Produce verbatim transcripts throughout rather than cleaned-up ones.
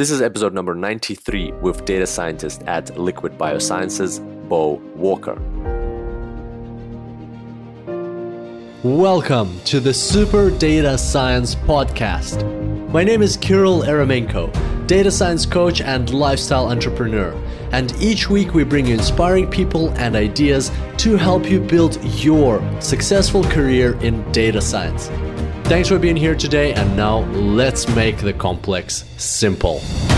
This is episode number ninety-three with data scientist at Liquid Biosciences, Bo Walker. Welcome to the Super Data Science Podcast. My name is Kirill Eremenko, data science coach and lifestyle entrepreneur. And each week we bring you inspiring people and ideas to help you build your successful career in data science. Thanks for being here today, and now let's make the complex simple.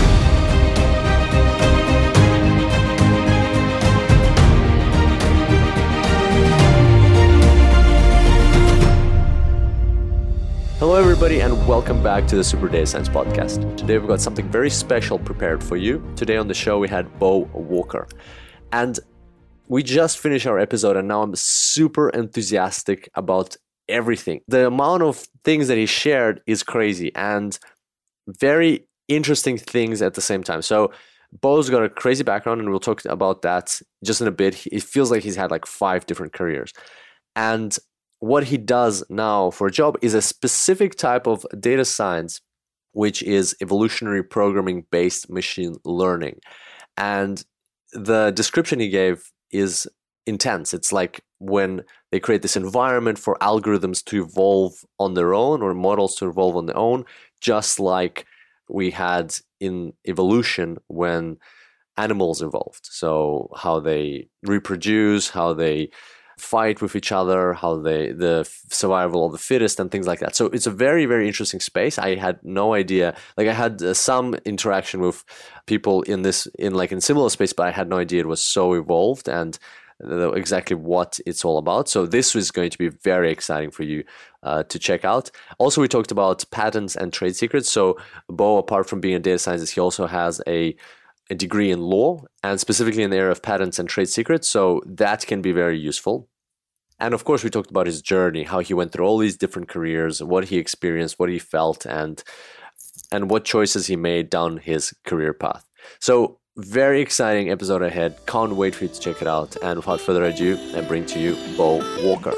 Hello everybody and welcome back to the Super Data Science Podcast. Today we've got something very special prepared for you. Today on the show we had Bo Walker. And we just finished our episode and now I'm super enthusiastic about everything. The amount of things that he shared is crazy and very interesting things at the same time. So Bo's got a crazy background and we'll talk about that just in a bit. It feels like he's had like five different careers. And what he does now for a job is a specific type of data science, which is evolutionary programming based machine learning. And the description he gave is intense. It's like when they create this environment for algorithms to evolve on their own or models to evolve on their own, just like we had in evolution when animals evolved. So how they reproduce, how they fight with each other, how they the survival of the fittest and things like that. So it's a very, very interesting space. I had no idea. Like I had uh, some interaction with people in this, in like in similar space, but I had no idea it was so evolved and uh, exactly what it's all about. So this is going to be very exciting for you uh, to check out. Also, we talked about patents and trade secrets. So Bo, apart from being a data scientist, he also has a a degree in law and specifically in the area of patents and trade secrets. So that can be very useful. And of course, we talked about his journey, how he went through all these different careers, what he experienced, what he felt, and and what choices he made down his career path. So very exciting episode ahead. Can't wait for you to check it out. And without further ado, I bring to you Bo Walker.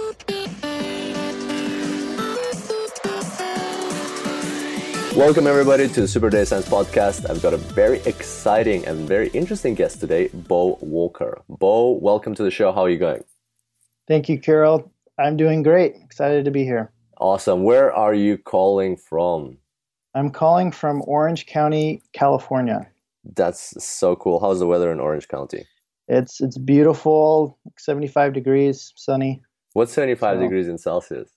Welcome everybody to the Super Data Science Podcast. I've got a very exciting and very interesting guest today, Bo Walker. Bo, welcome to the show. How are you going? Thank you, Kirill. I'm doing great. Excited to be here. Awesome. Where are you calling from? I'm calling from Orange County, California. That's so cool. How's the weather in Orange County? It's it's beautiful, seventy-five degrees, sunny. What's seventy-five So- degrees in Celsius?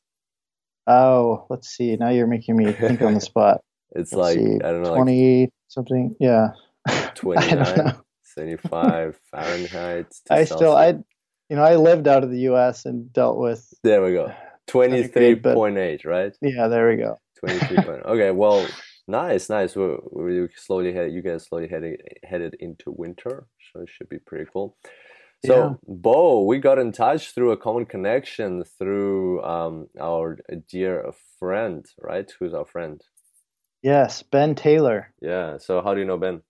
Oh, let's see. Now you're making me think on the spot. It's Let's like, see, I don't know, twenty something. Yeah. like I don't twenty-nine, know. seventy-five Fahrenheit to I still, I, Celsius. you know, I lived out of the U S and dealt with, There we go. twenty-three point eight, right? yeah, there we go. twenty-three point eight. Okay, well, nice, nice. We're, we're slowly head, you guys slowly headed headed into winter, so it should be pretty cool. So, Yeah. Bo, we got in touch through a common connection through um, our dear friend, right? Who's our friend? Yes, Ben Taylor. Yeah. So, how do you know Ben?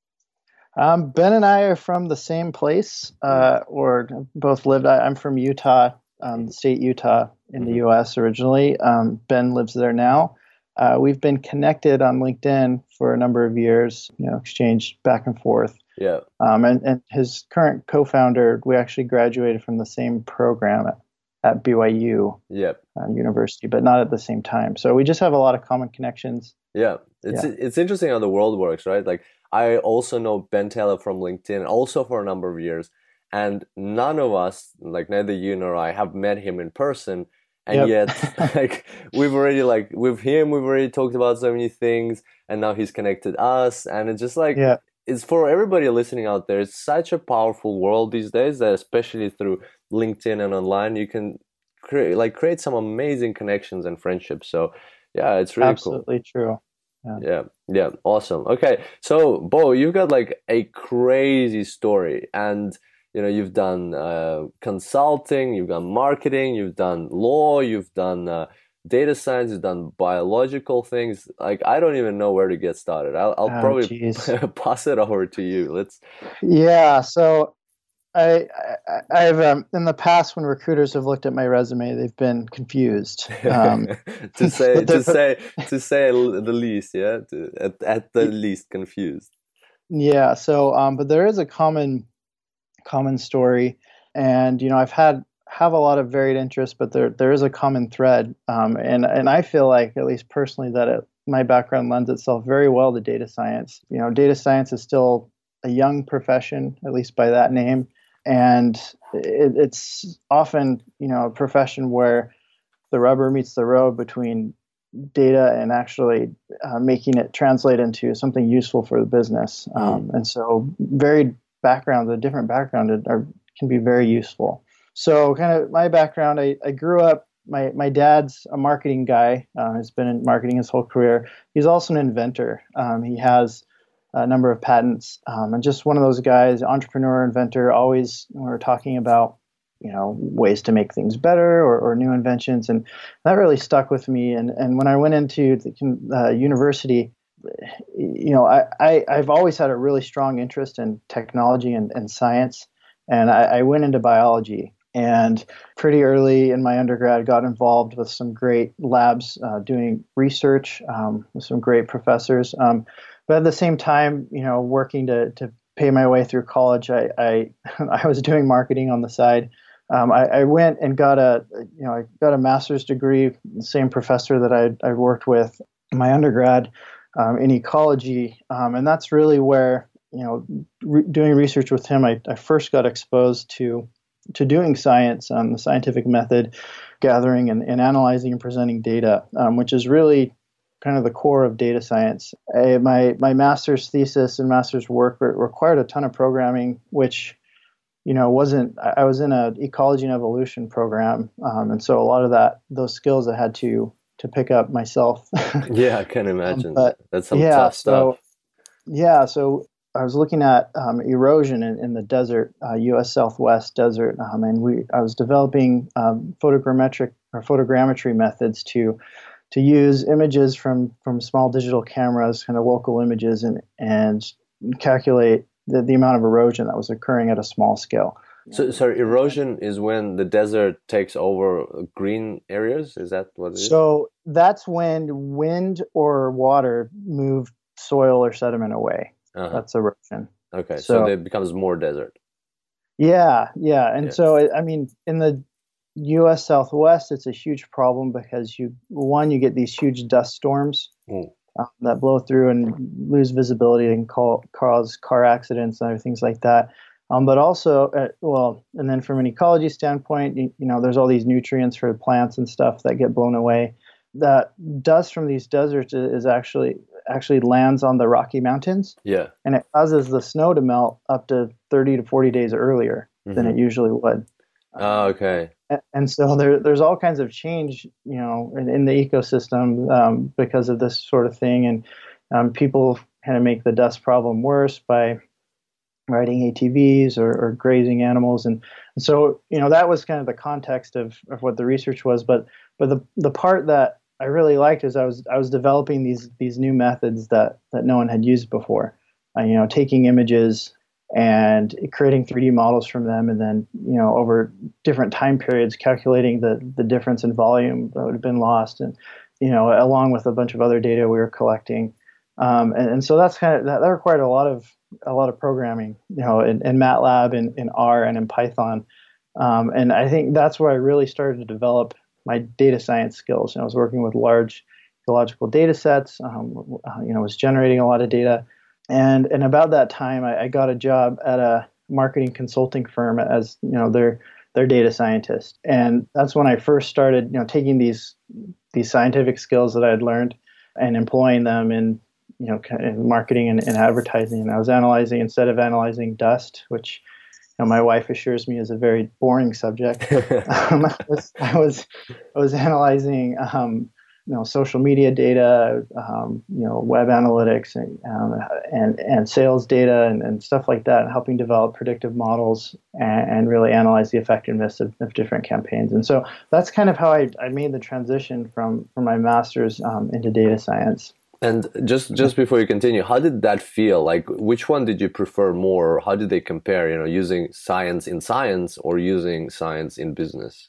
Um, Ben and I are from the same place, uh, or both lived. I, I'm from Utah, um, the state Utah in the Mhm. U S originally. Um, Ben lives there now. Uh, we've been connected on LinkedIn for a number of years, you know, exchanged back and forth. Yeah. Um, and, and his current co-founder, we actually graduated from the same program at, at B Y U Yep. uh, University, but not at the same time. So we just have a lot of common connections. Yeah. It's Yeah. it's interesting how the world works, right? Like I also know Ben Taylor from LinkedIn, also for a number of years, and none of us, like neither you nor I, have met him in person. And Yep. yet, like we've already like with him, we've already talked about so many things, and now he's connected us, and it's just like Yeah. it's for everybody listening out there. It's such a powerful world these days that especially through LinkedIn and online, you can create like create some amazing connections and friendships. So yeah, it's really cool. Absolutely true. Yeah, yeah, awesome. Okay, so Bo, you've got like a crazy story, and you know you've done uh, consulting, you've done marketing, you've done law, you've done uh, data science, you've done biological things. Like I don't even know where to get started. I'll, I'll Oh, probably geez. pass it over to you. Let's. Yeah. So I, I I've um, in the past when recruiters have looked at my resume, they've been confused. Um, to say to the- say to say the least, yeah, to, at at the least confused. yeah. So, um, but there is a common common story, and you know, I've had have a lot of varied interests, but there there is a common thread, um, and and I feel like, at least personally, that it, my background lends itself very well to data science. You know, data science is still a young profession, at least by that name, and it, it's often, you know, a profession where the rubber meets the road between data and actually uh, making it translate into something useful for the business. Um, and so varied backgrounds, a different background are, can be very useful. So kind of my background, I, I grew up, my, my dad's a marketing guy, uh, has been in marketing his whole career. He's also an inventor. Um, he has a number of patents, um, and just one of those guys, entrepreneur, inventor, always when we're talking about, you know, ways to make things better, or, or new inventions. And that really stuck with me. And, and when I went into the uh, university, you know, I, I, I've always had a really strong interest in technology and, and science. And I, I went into biology, and pretty early in my undergrad got involved with some great labs uh, doing research um, with some great professors. Um, but at the same time, you know, working to, to pay my way through college, I, I, I was doing marketing on the side. Um, I, I went and got a, you know, I got a master's degree, the same professor that I I worked with in my undergrad um, in ecology, um, and that's really where, you know, re- doing research with him, I, I first got exposed to to doing science, um, the scientific method, gathering and, and analyzing and presenting data, um, which is really kind of the core of data science. I, my my master's thesis and master's work re- required a ton of programming, which, you know, wasn't, I was in an ecology and evolution program. Um, and so a lot of that, those skills I had to, to pick up myself. Yeah, I can um, imagine. but That's some yeah, tough so, stuff. yeah, so I was looking at um, erosion in, in the desert, uh, U S Southwest desert. Um, and we, I was developing um, photogrammetric or photogrammetry methods to, to use images from, from small digital cameras, kind of local images, and, and calculate the, the amount of erosion that was occurring at a small scale. So, sorry, erosion is when the desert takes over green areas? Is that what it is? So that's when wind or water move soil or sediment away. Uh-huh. That's erosion. Okay, So, so it becomes more desert. yeah, yeah. And Yeah. so, I mean, in the U S Southwest, it's a huge problem because you, one, you get these huge dust storms Mm. uh, that blow through and lose visibility and call, cause car accidents and other things like that. Um, but also, uh, well, and then from an ecology standpoint, you, you know, there's all these nutrients for plants and stuff that get blown away. That dust from these deserts is actually actually lands on the Rocky Mountains, Yeah. and it causes the snow to melt up to thirty to forty days earlier Mm-hmm. than it usually would. Oh, okay. And, and so there, there's all kinds of change, you know, in, in the ecosystem um, because of this sort of thing, and um, people kind of make the dust problem worse by riding A T Vs or, or grazing animals, and, and so, you know, that was kind of the context of, of what the research was. But but the the part that I really liked is I was I was developing these these new methods that that no one had used before. Uh, you know, taking images and creating three D models from them, and then, you know, over different time periods, calculating the the difference in volume that would have been lost, and, you know, along with a bunch of other data we were collecting. Um, and, and so that's kind of that, that required a lot of a lot of programming, you know, in, in MATLAB, in, in R, and in Python. Um, and I think that's where I really started to develop my data science skills. You know, I was working with large ecological data sets, um, you know, was generating a lot of data. And and about that time, I, I got a job at a marketing consulting firm as, you know, their their data scientist. And that's when I first started, you know, taking these these scientific skills that I had learned and employing them in, you know, in marketing and, and advertising. And I was analyzing, instead of analyzing dust, which, you know, my wife assures me is a very boring subject. um, I, was, I was I was analyzing, um, you know, social media data, um, you know, web analytics, and um, and and sales data, and, and stuff like that, and helping develop predictive models and, and really analyze the effectiveness of, of different campaigns. And so that's kind of how I, I made the transition from from my master's um, into data science. And just just before you continue, how did that feel? Like, which one did you prefer more? Or how did they compare? You know, using science in science or using science in business?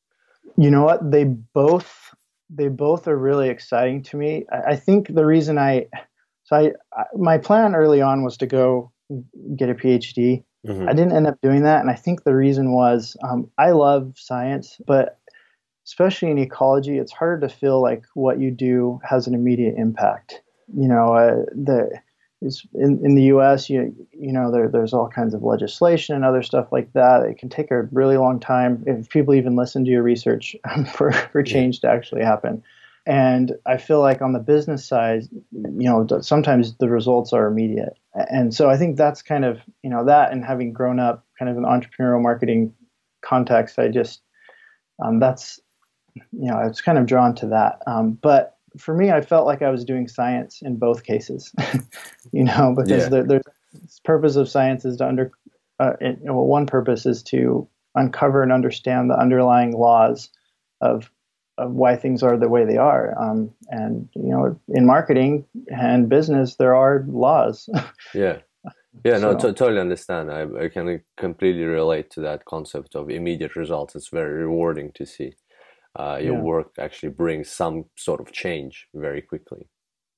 You know what? They both they both are really exciting to me. I, I think the reason I so I, I my plan early on was to go get a PhD. Mm-hmm. I didn't end up doing that, and I think the reason was um, I love science, but especially in ecology, it's harder to feel like what you do has an immediate impact. You know, uh, the is in, in the U S, you you know, there there's all kinds of legislation and other stuff like that. It can take a really long time if people even listen to your research for for change yeah. to actually happen. And I feel like on the business side, you know, sometimes the results are immediate. And so I think that's kind of, you know, that and having grown up kind of in entrepreneurial marketing context, I just um, that's you know, I was kind of drawn to that. Um, but for me, I felt like I was doing science in both cases, you know, because yeah. the, the purpose of science is to under, uh, it, well, one purpose is to uncover and understand the underlying laws of of why things are the way they are. Um, and, you know, in marketing and business, there are laws. yeah. Yeah, no, so, t- totally understand. I, I can completely relate to that concept of immediate results. It's very rewarding to see. Uh, your yeah. work actually brings some sort of change very quickly.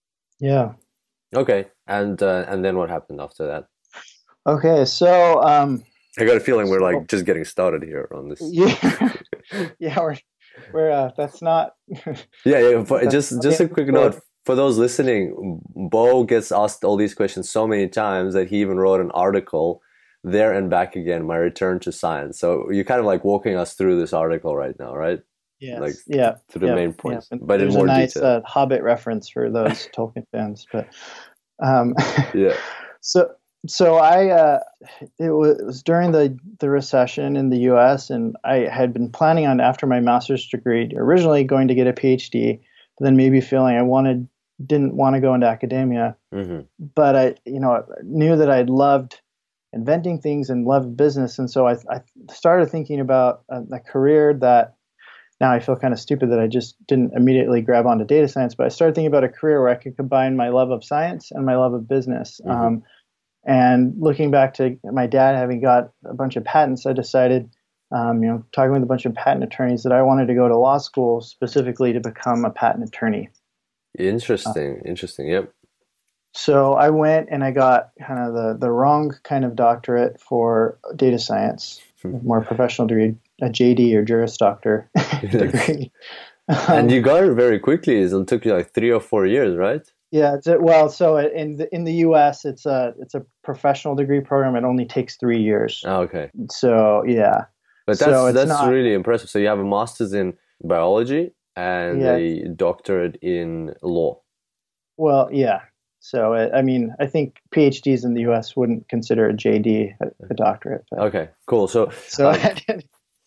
Yeah. Okay, and uh, and then what happened after that? Okay, so um, I got a feeling we're like just getting started here on this. Yeah, yeah, we're we're uh, that's not. yeah, yeah. For, just just a quick note for those listening. Bo gets asked all these questions so many times that he even wrote an article. There and Back Again: My Return to Science. So you're kind of like walking us through this article right now, right? Yes. Like yeah. to the yeah, main points, yeah. but There's in more a nice detail. Uh, Hobbit reference for those Tolkien fans, but um, yeah. So so I uh, it was during the the recession in the U S, and I had been planning on after my master's degree originally going to get a PhD, but then maybe feeling I wanted didn't want to go into academia, mm-hmm. but I you know knew that I loved inventing things and loved business, and so I I started thinking about a, a career that. Now I feel kind of stupid that I just didn't immediately grab onto data science, but I started thinking about a career where I could combine my love of science and my love of business. Mm-hmm. Um, and looking back to my dad having got a bunch of patents, I decided, um, you know, talking with a bunch of patent attorneys, that I wanted to go to law school specifically to become a patent attorney. Interesting, uh, interesting. Yep. So I went and I got kind of the, the wrong kind of doctorate for data science, more professional degree, a J D or Juris Doctor degree. And you got it very quickly. It took you like three or four years, right? Yeah. It's a, well, so in the, in the U S, it's a it's a professional degree program. It only takes three years. Oh, okay. So yeah. But that's so that's not, really impressive. So you have a master's in biology and yeah. a doctorate in law. Well, yeah. So I mean, I think PhDs in the U S wouldn't consider a J D a, a doctorate. But, okay, cool. So so. Um, I did,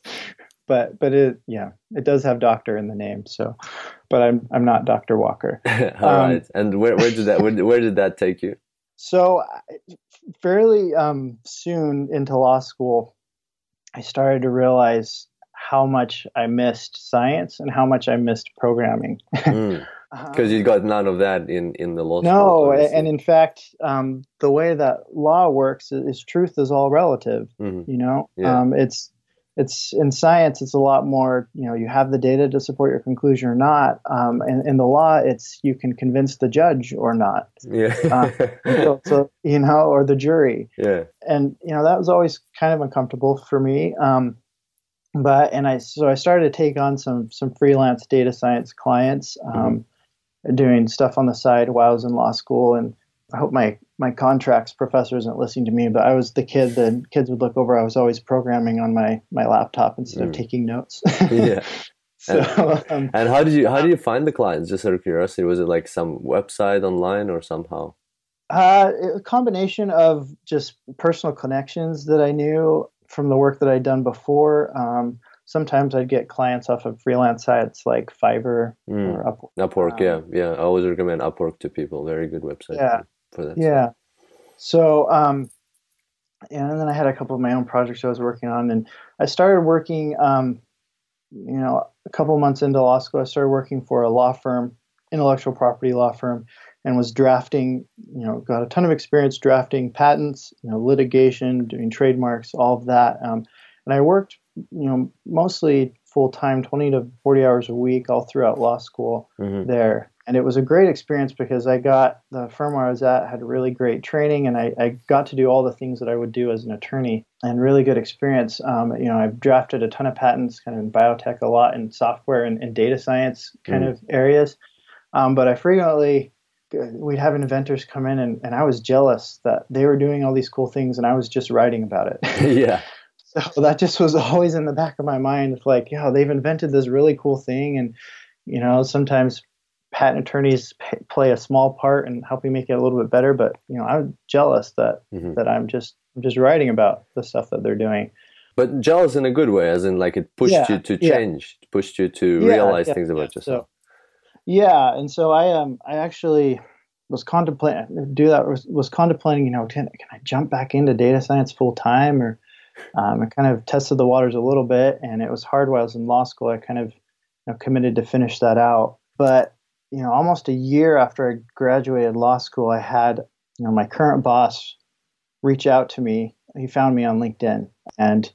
But but it yeah it does have doctor in the name, so but I'm I'm not Doctor Walker. All um, right. And where where did that where, where did that take you? So fairly um, soon into law school, I started to realize how much I missed science and how much I missed programming. Mm. Because you got none of that in, in the law school. No, obviously. And in fact, um, the way that law works is, is truth is all relative. Mm-hmm. You know, yeah. um, it's it's in science. It's a lot more. You know, you have the data to support your conclusion or not. Um, and in the law, it's you can convince the judge or not. Yeah. uh, so, so you know, or the jury. Yeah. And you know that was always kind of uncomfortable for me. Um, but and I so I started to take on some some freelance data science clients. Um, mm-hmm. Doing stuff on the side while I was in law school, and I hope my my contracts professor isn't listening to me, but I was the kid that kids would look over. I was always programming on my my laptop instead mm. of taking notes. Yeah. So, and, um, and how did you how do you find the clients? Just out of curiosity, was it like some website online or somehow? Uh, a combination of just personal connections that I knew from the work that I'd done before. Um, Sometimes I'd get clients off of freelance sites like Fiverr mm. or Upwork. Upwork, um, yeah, yeah. I always recommend Upwork to people. Very good website yeah, for that. Yeah. Stuff. So, um, and then I had a couple of my own projects I was working on, and I started working. Um, you know, a couple of months into law school, I started working for a law firm, intellectual property law firm, and was drafting, you know, got a ton of experience drafting patents, you know, litigation, doing trademarks, all of that. Um, and I worked, you know, mostly full time, twenty to forty hours a week, all throughout law school mm-hmm. there. And it was a great experience because I got the firm where I was at had really great training, and I, I got to do all the things that I would do as an attorney, and really good experience. Um, you know, I've drafted a ton of patents, kind of in biotech, a lot in software and, and data science kind mm. of areas. Um, but I frequently we'd have inventors come in, and, and I was jealous that they were doing all these cool things, and I was just writing about it. Yeah. So that just was always in the back of my mind. It's like, yeah, they've invented this really cool thing, and you know, sometimes patent attorneys pay, play a small part in helping make it a little bit better. But you know, I'm jealous that mm-hmm. that I'm just I'm just writing about the stuff that they're doing. But jealous in a good way, as in like it pushed yeah, you to change, yeah. pushed you to yeah, realize yeah, things about yourself. So, yeah, and so I um I actually was contemplating do that was, was contemplating you know can can I jump back into data science full time, or um, I kind of tested the waters a little bit, and it was hard while I was in law school. I kind of you know, committed to finish that out, but you know, almost a year after I graduated law school, I had, you know, my current boss reach out to me. He found me on LinkedIn, and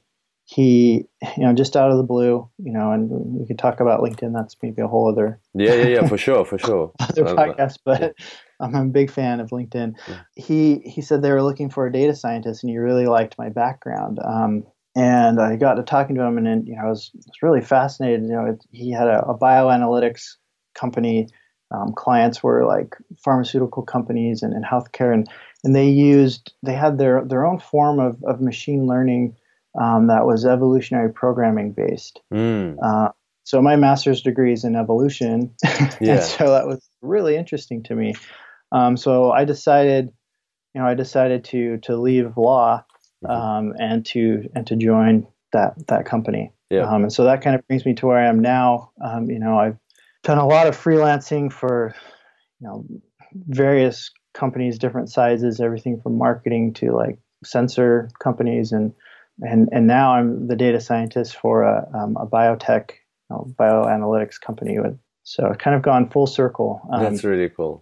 he, you know, just out of the blue, you know, and we could talk about LinkedIn. That's maybe a whole other yeah, yeah, yeah, for sure, for sure, other podcast. But I'm a big fan of LinkedIn. Yeah. He he said they were looking for a data scientist, and he really liked my background. Um, and I got to talking to him, and then, you know, I was, was really fascinated. You know, it, he had a, a bioanalytics company. Um, clients were like pharmaceutical companies and, and healthcare, and and they used they had their their own form of of machine learning um, that was evolutionary programming based. Mm. Uh, so my master's degree is in evolution, yeah. and so that was really interesting to me. Um, so I decided, you know, I decided to to leave law um, mm-hmm. and to and to join that that company. Yeah. Um, and so that kind of brings me to where I am now. Um, you know, I've done a lot of freelancing for, you know, various companies, different sizes, everything from marketing to like sensor companies, and and and now I'm the data scientist for a, um, a biotech, you know, bioanalytics company. With so I've kind of gone full circle. Um, That's really cool.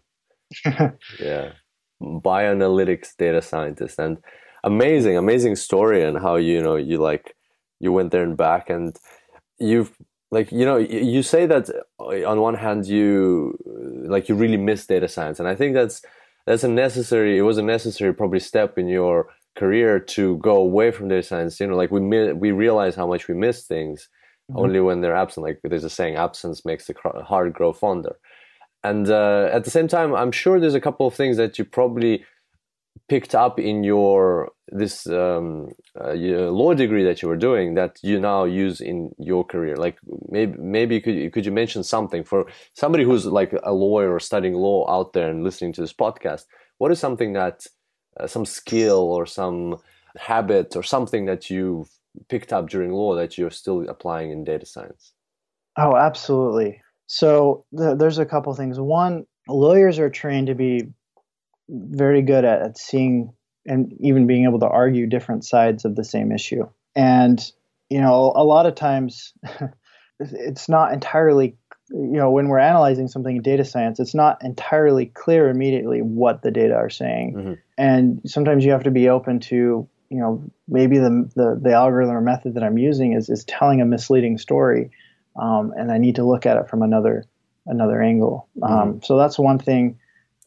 Yeah, bioanalytics data scientist, and amazing, amazing story, and how you know you like you went there and back, and you've. Like, you know, you say that on one hand, you like you really miss data science. And I think that's that's a necessary, it was a necessary probably step in your career to go away from data science. You know, like we we realize how much we miss things mm-hmm. only when they're absent. Like there's a saying, absence makes the heart grow fonder. And uh, at the same time, I'm sure there's a couple of things that you probably picked up in your this um, uh, law degree that you were doing that you now use in your career. Like maybe maybe could could you mention something for somebody who's like a lawyer or studying law out there and listening to this podcast? What is something that uh, some skill or some habit or something that you've picked up during law that you're still applying in data science? Oh, absolutely. So th- there's a couple things. One, lawyers are trained to be very good at, at seeing and even being able to argue different sides of the same issue. And, you know, a lot of times it's not entirely, you know, when we're analyzing something in data science, it's not entirely clear immediately what the data are saying. Mm-hmm. And sometimes you have to be open to, you know, maybe the, the, the algorithm or method that I'm using is, is telling a misleading story. Um, and I need to look at it from another, another angle. Mm-hmm. Um, so that's one thing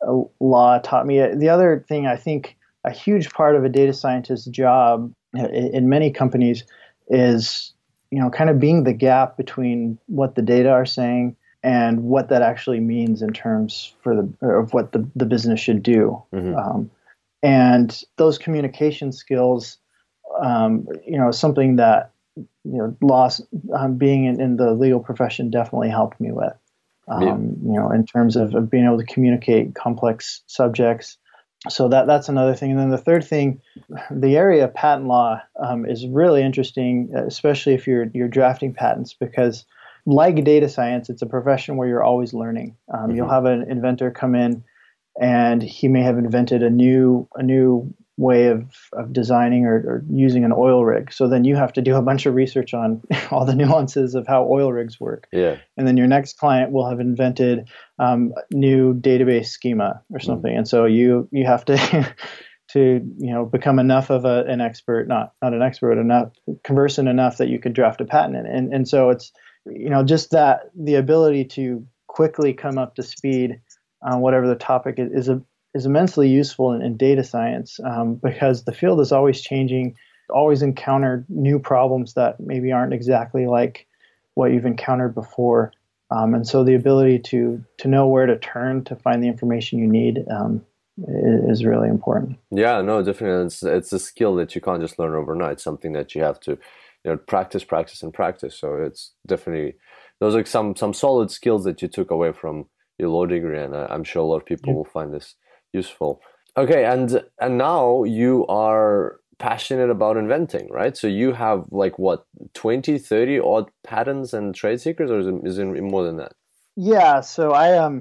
law taught me. The other thing, I think a huge part of a data scientist's job in many companies is, you know, kind of being the gap between what the data are saying and what that actually means in terms for the of what the, the business should do. Mm-hmm. Um, and those communication skills, um, you know, something that, you know, law, um, being in, in the legal profession definitely helped me with. Um, yeah. You know, in terms of, of being able to communicate complex subjects. So that that's another thing. And then the third thing, the area of patent law um, is really interesting, especially if you're you're drafting patents, because like data science, it's a profession where you're always learning. Um, mm-hmm. You'll have an inventor come in, and he may have invented a new a new way of, of designing or, or using an oil rig. So then you have to do a bunch of research on all the nuances of how oil rigs work. Yeah. And then your next client will have invented um, new database schema or something. Mm. And so you you have to to you know become enough of a, an expert, not not an expert, enough conversant enough that you could draft a patent. And and, and so it's you know just that the ability to quickly come up to speed on whatever the topic is is, a, is immensely useful in, in data science um, because the field is always changing, always encounter new problems that maybe aren't exactly like what you've encountered before. Um, and so the ability to to know where to turn to find the information you need um, is really important. Yeah, no, definitely. It's, it's a skill that you can't just learn overnight. Something that you have to, you know, practice, practice, and practice. So it's definitely, those are some some solid skills that you took away from your law degree, and I'm sure a lot of people yeah. will find this useful. Okay, and and now you are passionate about inventing, right? So you have like what, twenty, thirty odd patents and trade secrets, or is it, is it more than that? Yeah, so I um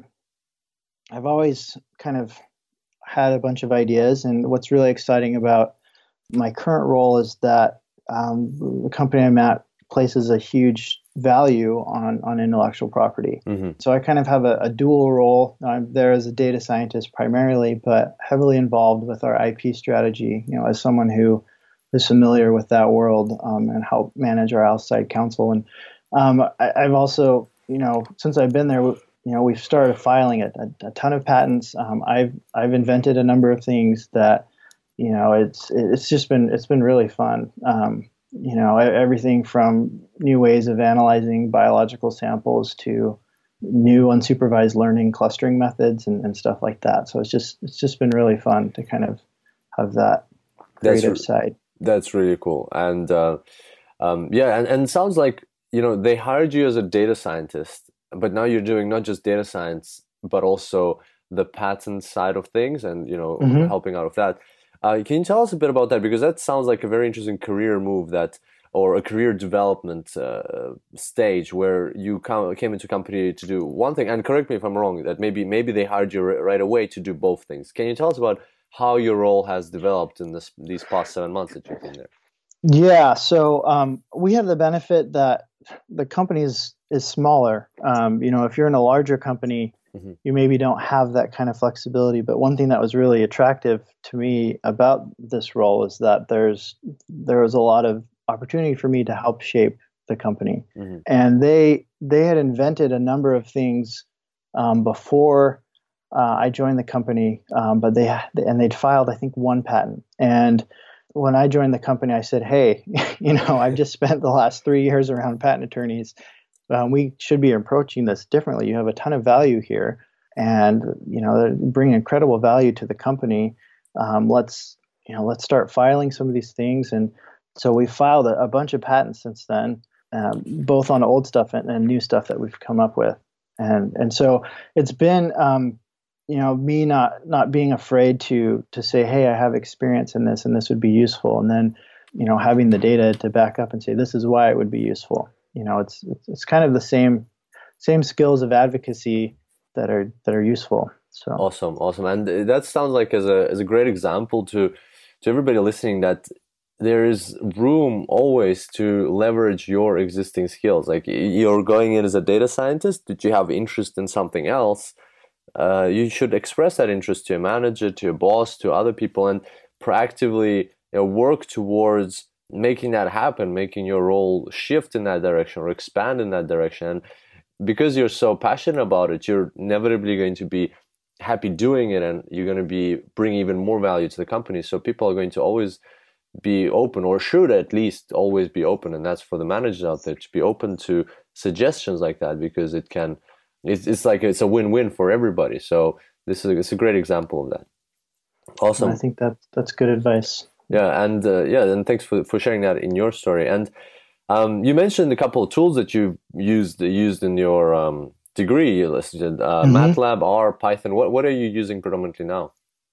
I've always kind of had a bunch of ideas, and what's really exciting about my current role is that um, the company I'm at places a huge value on on intellectual property. Mm-hmm. So I kind of have a, a dual role. I'm there as a data scientist primarily, but heavily involved with our I P strategy, you know, as someone who is familiar with that world um, and help manage our outside counsel. And um, I, I've also, you know, since I've been there, you know, we've started filing a, a, a ton of patents. Um, I've I've invented a number of things that, you know, it's it's just been it's been really fun. Um, you know, everything from new ways of analyzing biological samples to new unsupervised learning clustering methods and, and stuff like that. So it's just it's just been really fun to kind of have that creative that's, side. That's really cool. And uh, um, yeah, and, and it sounds like, you know, they hired you as a data scientist, but now you're doing not just data science, but also the patent side of things and, you know, mm-hmm. helping out with that. Uh, can you tell us a bit about that? Because that sounds like a very interesting career move that, or a career development uh, stage where you come, came into a company to do one thing. And correct me if I'm wrong, that maybe maybe they hired you right away to do both things. Can you tell us about how your role has developed in this these past seven months that you've been there? Yeah, so um, we have the benefit that the company is, is smaller. Um, you know, if you're in a larger company, mm-hmm. you maybe don't have that kind of flexibility. But one thing that was really attractive to me about this role is that there's there was a lot of opportunity for me to help shape the company. Mm-hmm. And they they had invented a number of things um, before uh, I joined the company, um, but they and they'd filed I think one patent. And when I joined the company, I said, "Hey, you know, I've just spent the last three years around patent attorneys. Um, we should be approaching this differently. You have a ton of value here, and you know, bring incredible value to the company. Um, let's, you know, let's start filing some of these things." And so we filed a, a bunch of patents since then, um, both on old stuff and, and new stuff that we've come up with. And and so it's been, um, you know, me not not being afraid to to say, "Hey, I have experience in this, and this would be useful," and then, you know, having the data to back up and say, "This is why it would be useful." You know, it's it's kind of the same same skills of advocacy that are that are useful. So awesome, awesome, and that sounds like as a as a great example to to everybody listening that there is room always to leverage your existing skills. Like you're going in as a data scientist, but you have interest in something else. Uh, you should express that interest to your manager, to your boss, to other people, and proactively, you know, work towards making that happen, making your role shift in that direction or expand in that direction. And because you're so passionate about it, you're inevitably going to be happy doing it, and you're going to be bringing even more value to the company. So people are going to always be open, or should at least always be open, and that's for the managers out there to be open to suggestions like that, because it can, it's, it's like it's a win-win for everybody. So this is it's a great example of that. Awesome. I think that that's good advice. Yeah, and uh, yeah, and thanks for, for sharing that in your story. And um, you mentioned a couple of tools that you've used used in your um, degree. You listed uh, mm-hmm. MATLAB, R, Python. What what are you using predominantly now?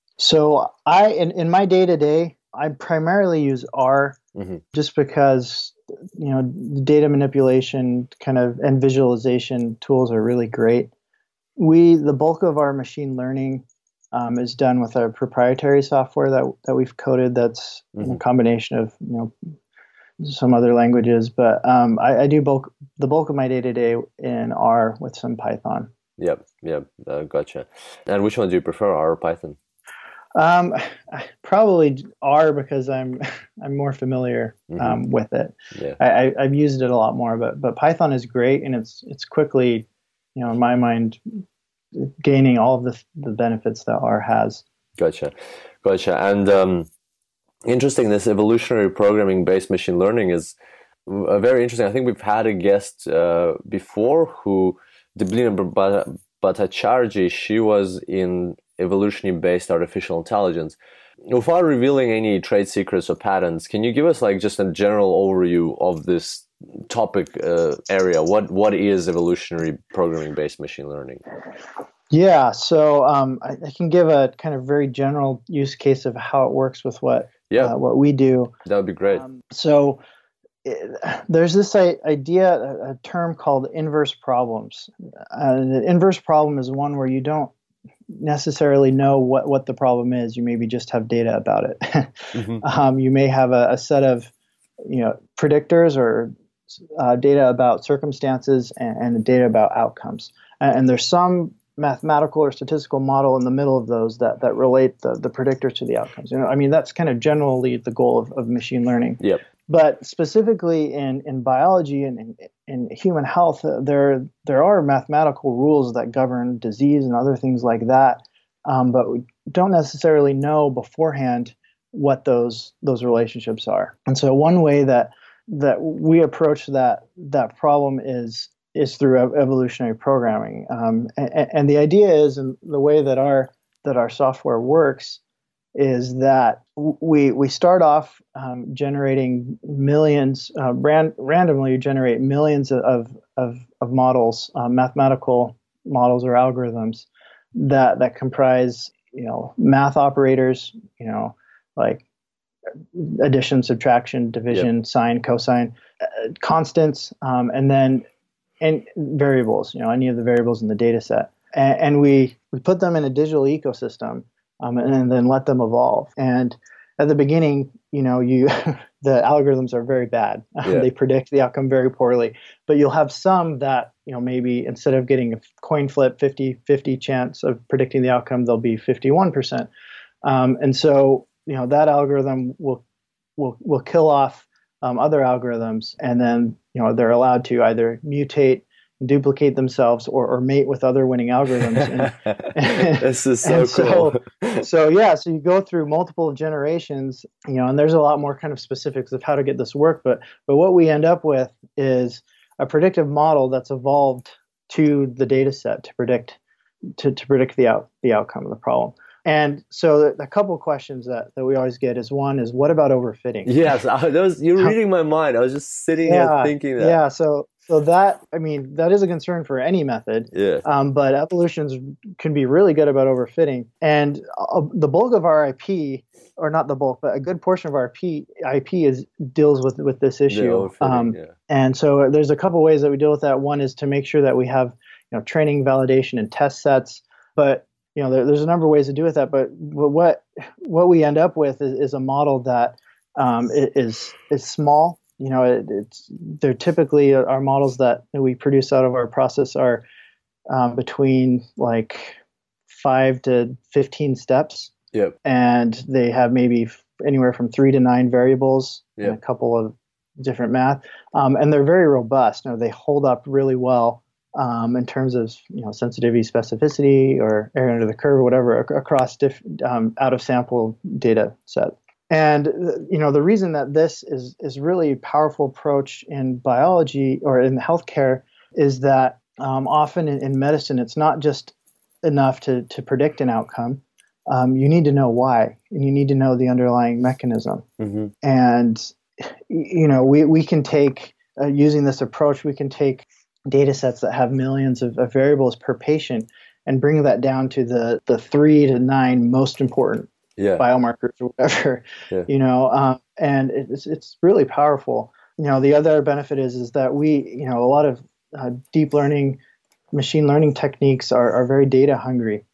So I in, in my day to day, I primarily use R, mm-hmm. just because you know data manipulation kind of and visualization tools are really great. We the bulk of our machine learning um, is done with our proprietary software that that we've coded. That's mm-hmm. a combination of you know some other languages, but um, I, I do bulk the bulk of my day to day in R with some Python. Yep, yep, uh, gotcha. And which one do you prefer, R or Python? Um, probably R because I'm I'm more familiar um, mm-hmm. with it. Yeah. I, I've used it a lot more, but but Python is great, and it's it's quickly, you know, in my mind, gaining all of the the benefits that R has. Gotcha, gotcha. And um, interesting, this evolutionary programming based machine learning is uh, very interesting. I think we've had a guest uh, before who, Deblina Bhattacharjee, she was in evolutionary-based artificial intelligence. Without revealing any trade secrets or patents, can you give us like just a general overview of this topic uh, area? What what is evolutionary programming-based machine learning? Yeah, so um, I, I can give a kind of very general use case of how it works with what yeah. uh, what we do. That would be great. Um, so it, there's this idea, a, a term called inverse problems. Uh, the inverse problem is one where you don't necessarily know what, what the problem is. You maybe just have data about it. mm-hmm. um, you may have a, a set of you know predictors or uh, data about circumstances and, and data about outcomes. And, and there's some mathematical or statistical model in the middle of those that, that relate the, the predictors to the outcomes. You know, I mean, that's kind of generally the goal of, of machine learning. Yep. But specifically in, in biology and in, in human health, uh, there there are mathematical rules that govern disease and other things like that. Um, but we don't necessarily know beforehand what those those relationships are. And so one way that that we approach that that problem is is through evolutionary programming. Um, and, and the idea is, and the way that our that our software works, is that we we start off um, generating millions, uh, ran, randomly generate millions of of, of models, uh, mathematical models or algorithms that that comprise you know math operators, you know like addition, subtraction, division, yep. sine, cosine, uh, constants, um, and then and variables. You know any of the variables in the data set, and, and we we put them in a digital ecosystem. Um, and, and then let them evolve. And at the beginning, you know, you the algorithms are very bad. Yeah. They predict the outcome very poorly. But you'll have some that, you know, maybe instead of getting a coin flip fifty fifty chance of predicting the outcome, they'll be fifty-one percent. Um, and so, you know, that algorithm will will will kill off um, other algorithms, and then, you know, they're allowed to either mutate, duplicate themselves, or, or mate with other winning algorithms. And, and, this is so cool. So, so yeah, so you go through multiple generations, you know, and there's a lot more kind of specifics of how to get this work. But but what we end up with is a predictive model that's evolved to the data set to predict to, to predict the out the outcome of the problem. And so a couple of questions that, that we always get is one is, what about overfitting? Yes, I, that was, you're reading my mind. I was just sitting yeah, here thinking that. Yeah, so so that, I mean, that is a concern for any method. Yeah. Um, but evolutions can be really good about overfitting. And uh, the bulk of our I P, or not the bulk, but a good portion of our P, I P is deals with, with this issue. Um, yeah. And so there's a couple ways that we deal with that. One is to make sure that we have you know training, validation, and test sets. But you know, there, there's a number of ways to do with that, but what what we end up with is, is a model that um, is is small. You know, it, it's they're typically our models that we produce out of our process are um, between like five to fifteen steps. Yep. And they have maybe anywhere from three to nine variables yep. and a couple of different math, um, and they're very robust. You know, they hold up really well. Um, in terms of you know sensitivity, specificity, or area under the curve, or whatever, ac- across diff- um, out of sample data set. And you know the reason that this is is really a powerful approach in biology or in healthcare is that um, often in, in medicine it's not just enough to to predict an outcome. Um, you need to know why, and you need to know the underlying mechanism. Mm-hmm. And you know we we can take uh, using this approach, we can take data sets that have millions of, of variables per patient and bring that down to the, the three to nine most important yeah. biomarkers or whatever, yeah. you know, um, and it's, it's really powerful. You know, the other benefit is, is that we, you know, a lot of uh, deep learning, machine learning techniques are, are very data hungry.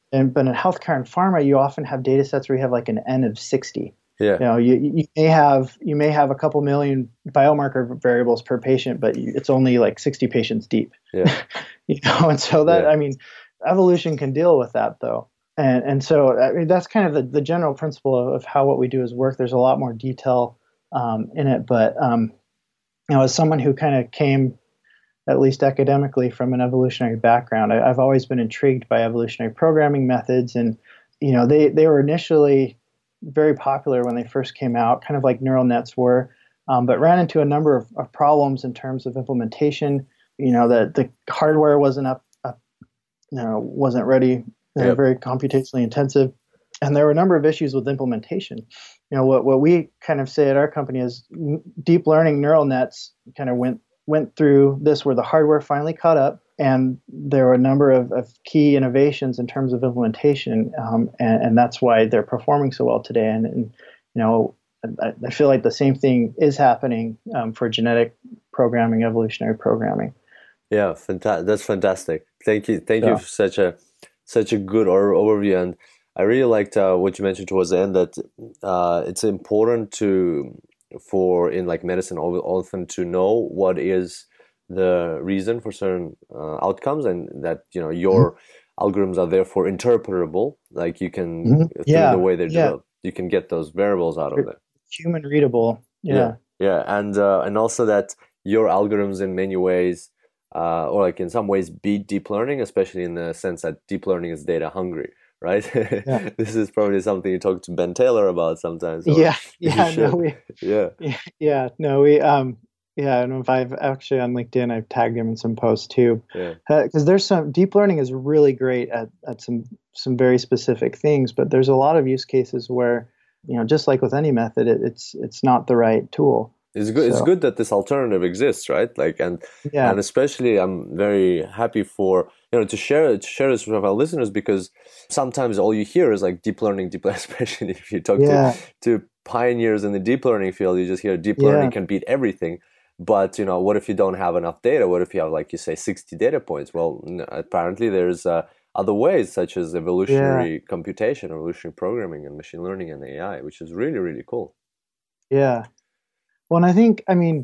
and but in healthcare and pharma, you often have data sets where you have like an N of sixty. Yeah. You know, you, you may have you may have a couple million biomarker variables per patient, but you, it's only like sixty patients deep. Yeah. You know, and so that Yeah. I mean, evolution can deal with that though, and and so I mean that's kind of the, the general principle of, of how what we do is work. There's a lot more detail um, in it, but um, you know, as someone who kind of came, at least academically, from an evolutionary background, I, I've always been intrigued by evolutionary programming methods, and you know, they they were initially very popular when they first came out, kind of like neural nets were, um, but ran into a number of, of problems in terms of implementation. You know, that the hardware wasn't up, up, you know, wasn't ready. They were Yep. very computationally intensive, and there were a number of issues with implementation. You know, what what we kind of say at our company is n- deep learning neural nets kind of went went through this where the hardware finally caught up, and there were a number of, of key innovations in terms of implementation, um, and, and that's why they're performing so well today. And, and you know, I, I feel like the same thing is happening um, for genetic programming, evolutionary programming. Yeah, fantastic. That's fantastic. Thank you. Thank Yeah. you for such a such a good or- overview. And I really liked uh, what you mentioned towards the end, that uh, it's important to for in like medicine al- often to know what is the reason for certain uh, outcomes, and that you know your algorithms are therefore interpretable. Like you can Mhm. through Yeah, the way they're yeah, developed, you can get those variables out of there. human readable. Yeah, Yeah, yeah, and uh, and also that your algorithms in many ways, uh, or like in some ways, beat deep learning, especially in the sense that deep learning is data hungry, right? yeah, This is probably something you talk to Ben Taylor about sometimes, or yeah, you yeah. No, should. we, Yeah, yeah, yeah, no, we, um, yeah, and if I've actually on LinkedIn, I've tagged him in some posts too, yeah, because there's some deep learning is really great at at some some very specific things, but there's a lot of use cases where, you know, just like with any method, it, it's it's not the right tool. it's good. It's So good that this alternative exists, right? Like, and yeah, and especially, I'm very happy for you know to share to share this with our listeners, because sometimes all you hear is like deep learning, deep learning. Especially if you talk to yeah, to pioneers in the deep learning field, you just hear deep learning yeah, can beat everything. But you know, what if you don't have enough data? What if you have, like you say, sixty data points? Well, n- apparently there's uh, other ways, such as yeah, evolutionary computation, evolutionary programming, and machine learning and A I, which is really really cool. yeah. Well, and I think, I mean,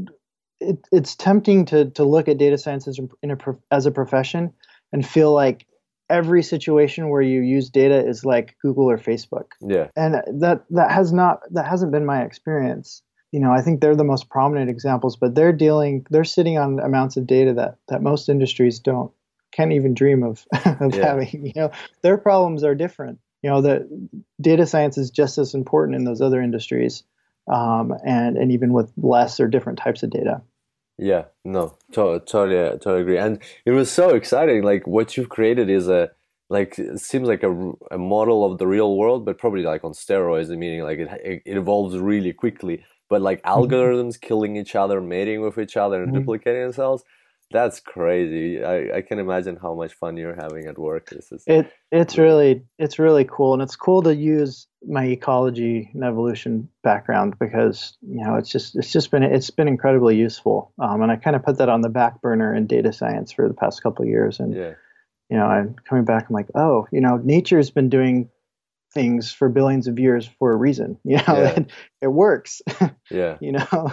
it, it's tempting to to look at data science as a, in a prof- as a profession and feel like every situation where you use data is like Google or Facebook, Yeah, and that that has not that hasn't been my experience. You know, I think they're the most prominent examples, but they're dealing they're sitting on amounts of data that that most industries don't can't even dream of of yeah. having. You know, their problems are different. You know, the data science is just as important in those other industries, um, and and even with less or different types of data. Yeah, no, to totally, uh, totally agree. And it was so exciting. Like what you've created is a like it seems like a, r- a model of the real world, but probably like on steroids. Meaning like it it it evolves really quickly. But like Mhm. algorithms killing each other, mating with each other, and Mhm. duplicating themselves. That's crazy. I I can imagine how much fun you're having at work. This is It it's really really it's really cool, and it's cool to use my ecology and evolution background because you know it's just it's just been it's been incredibly useful, um, and I kind of put that on the back burner in data science for the past couple of years, and yeah, you know I'm coming back, I'm like, oh, you know nature's been doing things for billions of years for a reason. You know yeah, it, it works. yeah. you know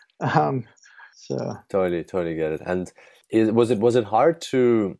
um, so Totally, totally get it. And is, was it was it hard to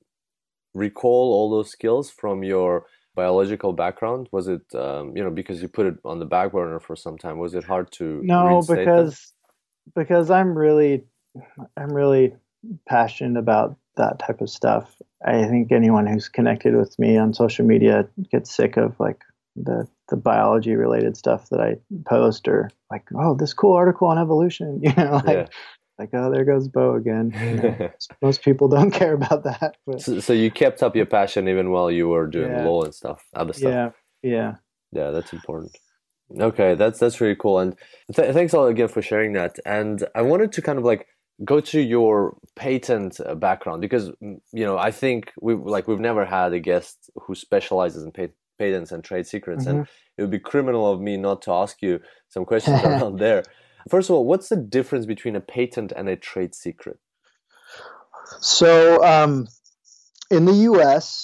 recall all those skills from your biological background? Was it, um, you know, because you put it on the back burner for some time, was it hard to no, reinstate them? because because I'm really I'm really passionate about that type of stuff. I think anyone who's connected with me on social media gets sick of like the the biology related stuff that I post, or like, oh, this cool article on evolution, you know, Yeah. like like oh, there goes Bo again. You know, most people don't care about that, but So, so you kept up your passion even while you were doing yeah, law and stuff, other stuff. yeah, yeah. Yeah, that's important. Okay, that's that's really cool. And th thanks all again for sharing that. And I wanted to kind of like go to your patent uh, background, because mm, you know I think we like we've never had a guest who specializes in pat patents and trade secrets, and hmm it would be criminal of me not to ask you some questions around there. First of all, what's the difference between a patent and a trade secret? So um, in the U S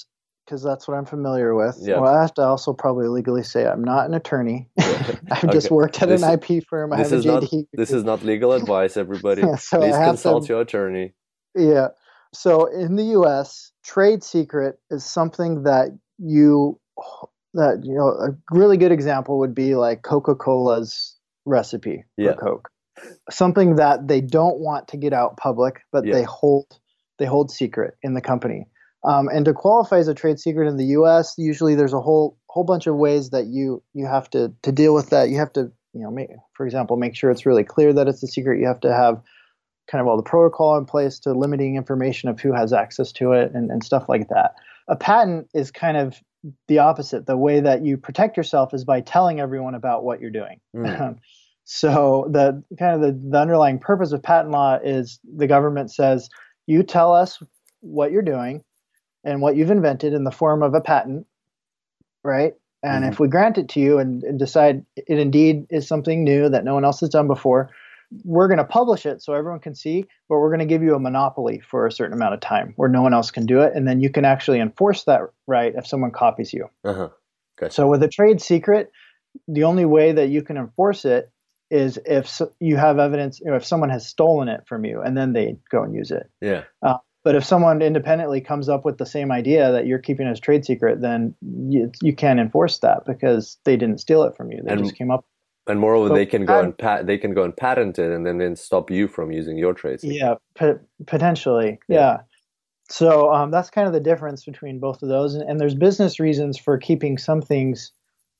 because that's what I'm familiar with. Yeah. Well, I have to also probably legally say I'm not an attorney. Yeah. I've Okay. just worked at This- an I P firm. I This have is a not J D. this is not legal advice, everybody. So I Please have consult to- your attorney. Yeah. So in the U S, trade secret is something that you that you know a really good example would be like Coca-Cola's recipe Yeah. for Coke. Something that they don't want to get out public, but Yeah. they hold they hold secret in the company. Um, and to qualify as a trade secret in the U S, usually there's a whole whole bunch of ways that you you have to to deal with that. You have to you know make, for example, make sure it's really clear that it's a secret. You have to have kind of all the protocol in place to limiting information of who has access to it and, and stuff like that. A patent is kind of the opposite. The way that you protect yourself is by telling everyone about what you're doing. Mm. So the kind of the, the underlying purpose of patent law is the government says, you tell us what you're doing and what you've invented in the form of a patent, right? And Mhm. if we grant it to you and, and decide it indeed is something new that no one else has done before, we're going to publish it so everyone can see, but we're going to give you a monopoly for a certain amount of time where no one else can do it. And then you can actually enforce that right if someone copies you. Uh-huh. Gotcha. So with a trade secret, the only way that you can enforce it is if so, you have evidence, you know, if someone has stolen it from you and then they go and use it. Yeah. Uh, but if someone independently comes up with the same idea that you're keeping as trade secret, then you, you can't enforce that because they didn't steal it from you. They And- just came up. And moreover, So they can go pat- and pat they can go and patent it and then, then stop you from using your trade secret. Yeah, p- potentially. Yeah. Yeah. So um, that's kind of the difference between both of those. And, and there's business reasons for keeping some things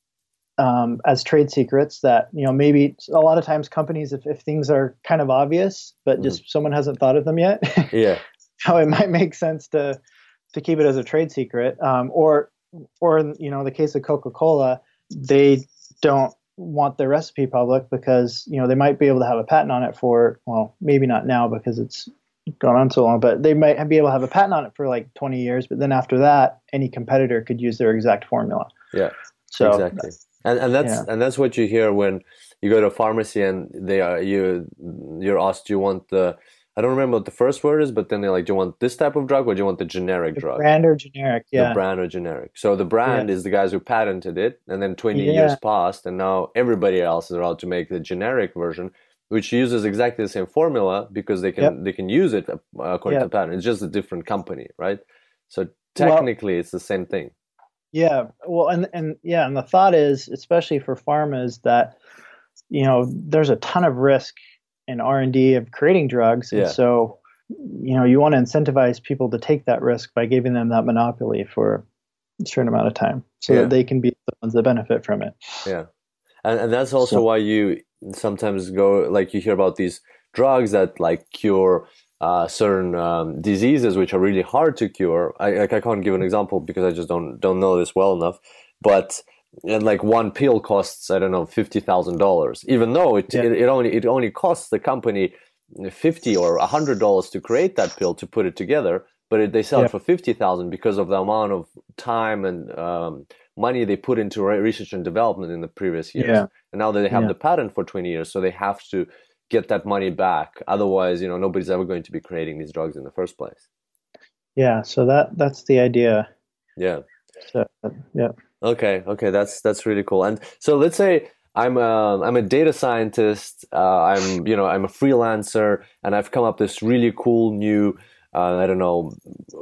um, as trade secrets that, you know, maybe a lot of times companies, if, if things are kind of obvious, but just someone hasn't thought of them yet, Yeah. so it might make sense to to keep it as a trade secret. Um, or, or in, you know, the case of Coca-Cola, they don't want their recipe public because, you know, they might be able to have a patent on it for, well, maybe not now because it's gone on so long, but they might be able to have a patent on it for like twenty years. But then after that, any competitor could use their exact formula. Yeah. So Exactly. And and that's yeah. and that's what you hear when you go to a pharmacy and they are you you're asked, do you want the I don't remember what the first word is, but then they're like, do you want this type of drug or do you want the generic the drug? brand or generic, The yeah. brand or generic. So the brand Yeah. is the guys who patented it, and then twenty Yeah. years passed, and now everybody else is allowed to make the generic version, which uses exactly the same formula because they can Yep. they can use it uh, according to Yep. the patent. It's just a different company, right? So technically, it's the same thing. Yeah, well, and and yeah, and the thought is, especially for pharma, is that you know there's a ton of risk in R and D of creating drugs, Yeah. and so you know you want to incentivize people to take that risk by giving them that monopoly for a certain amount of time, so Yeah. that they can be the ones that benefit from it. Yeah, and and that's also So- why you sometimes go like you hear about these drugs that like cure uh, certain um, diseases which are really hard to cure. I like I can't give an example because I just don't don't know this well enough, but and like one pill costs I don't know fifty thousand dollars, even though it, Yeah. it it only it only costs the company fifty or a hundred dollars to create that pill to put it together, but it, they sell Yeah. it for fifty thousand because of the amount of time and um, money they put into re- research and development in the previous years. Yeah. And now that they have Yeah. the patent for twenty years, so they have to get that money back. Otherwise, you know, nobody's ever going to be creating these drugs in the first place. Yeah, so that that's the idea. Yeah. So yeah, Okay. Okay. That's that's really cool. And so let's say I'm a I'm a data scientist. Uh, I'm you know I'm a freelancer, and I've come up this really cool new uh, I don't know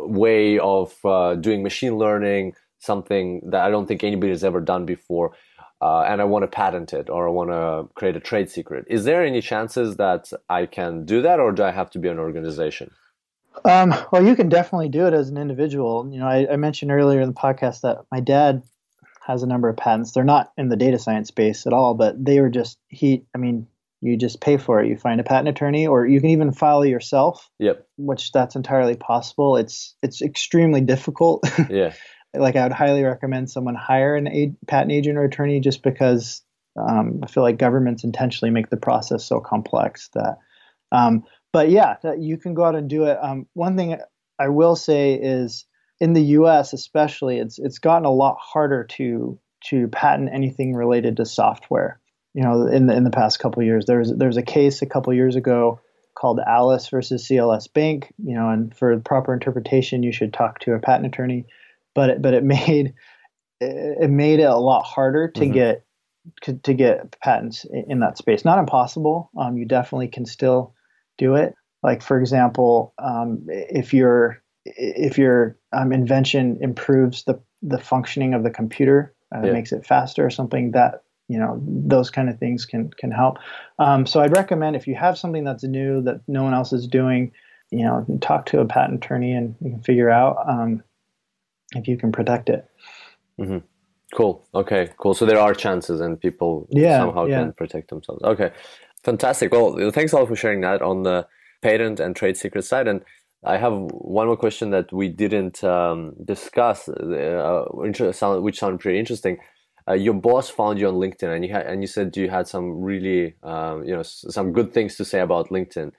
way of uh, doing machine learning, something that I don't think anybody's ever done before. Uh, and I want to patent it or I want to create a trade secret. Is there any chances that I can do that, or do I have to be an organization? Um, well, you can definitely do it as an individual. You know, I, I mentioned earlier in the podcast that my dad has a number of patents. They're not in the data science space at all, but they were just he. I mean, you just pay for it. You find a patent attorney, or you can even file yourself, Yep. which that's entirely possible. It's it's extremely difficult. Yeah. Like I would highly recommend someone hire an a, patent agent or attorney, just because um, I feel like governments intentionally make the process so complex that. Um, but yeah, that you can go out and do it. Um, one thing I will say is in the U S especially, it's it's gotten a lot harder to to patent anything related to software. You know, in the in the past couple of years, there's there's a case a couple of years ago called Alice versus C L S Bank. You know, and for proper interpretation, you should talk to a patent attorney. but it, but it made it made it a lot harder to mm-hmm. get to, to get patents in, in that space. Not impossible. Um, you definitely can still do it. Like for example, um, if your if your um, invention improves the the functioning of the computer, uh, yeah. makes it faster or something, that you know those kind of things can can help. Um, so I'd recommend if you have something that's new that no one else is doing, you know, talk to a patent attorney and you can figure out um, if you can protect it. Mm-hmm. Cool. Okay, cool. So there are chances and people yeah, somehow yeah. can protect themselves. Okay, fantastic. Well, thanks a lot for sharing that on the patent and trade secret side. And I have one more question that we didn't um, discuss, uh, which sounded pretty interesting. Uh, your boss found you on LinkedIn, and you had, and you said you had some really, um, you know, some good things to say about LinkedIn.